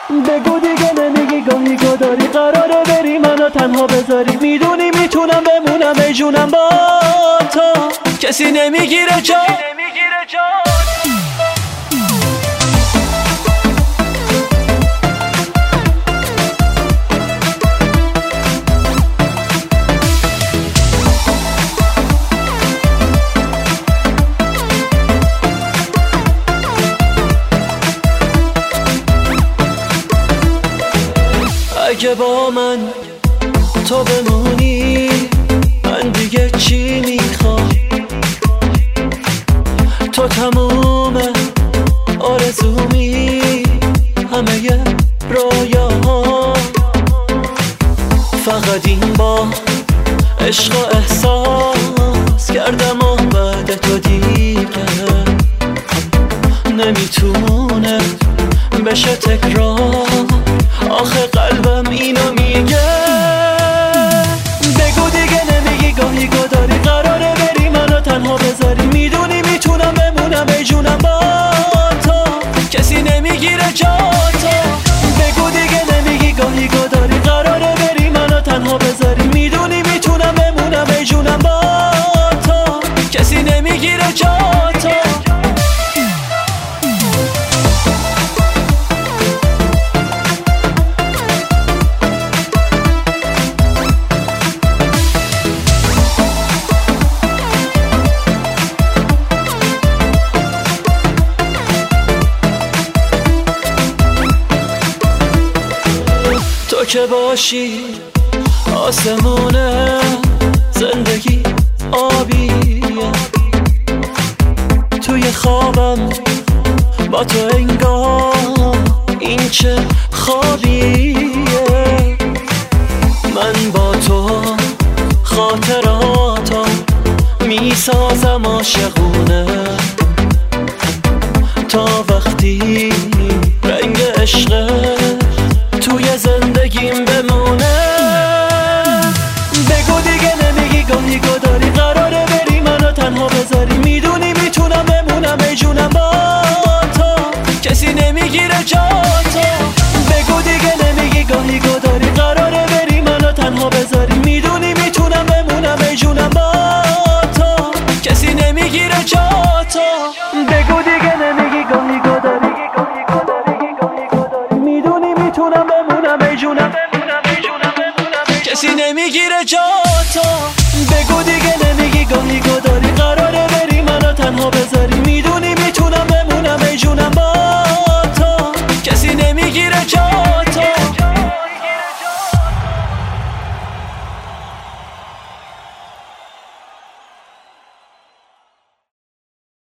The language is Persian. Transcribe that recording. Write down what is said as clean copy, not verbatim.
بگو دیگه نمیگی گاهی گداری قراره بری منو تنها بذاری. میدونی میتونم بمونم ای جونم با تو، کسی نمیگیره جا. اگه با من تو بمونی من دیگه چی میخوام؟ تو تموم آرزومی، همه رویاها، فقط این با عشق و احساس کردم و بعد تو دیگه نمیتونه بشه تکرار. آخه قلبم اینو میگه. بگو دیگه نمیگی گاهی گداری قراره بری منو تنها بذاری. میدونی میتونم بمونم ای جونم با تو، کسی نمیگیره جا تو. بگو دیگه نمیگی گاهی گداری قراره بری منو تنها بذاری. میدونی میتونم بمونم ای جونم با تو، کسی نمیگیره جا تو. تو که باشی آسمونه، زندگی آبیه. توی خوابم با تو انگار این چه خوابیه. من با تو خاطراتم میسازم عاشقونه تا وقتی رنگ عشق توی زندگیم بمونه. بگو دیگه نمیگی گاهی گداری قراره بری منو تنها بذاری. میدونی میتونم بمونم ای جونم با تو، کسی نمیگیره جا تو. بگو دیگه نمیگی گاهی گداری قراره بری منو تنها بذاری. میدونی میتونم بمونم ای جونم با تو، کسی نمیگیره جا تو. بگو دیگه نمیگی گاهی گداری میدونی میتونم بمونم ای جونم، کسی نمیگیره جا.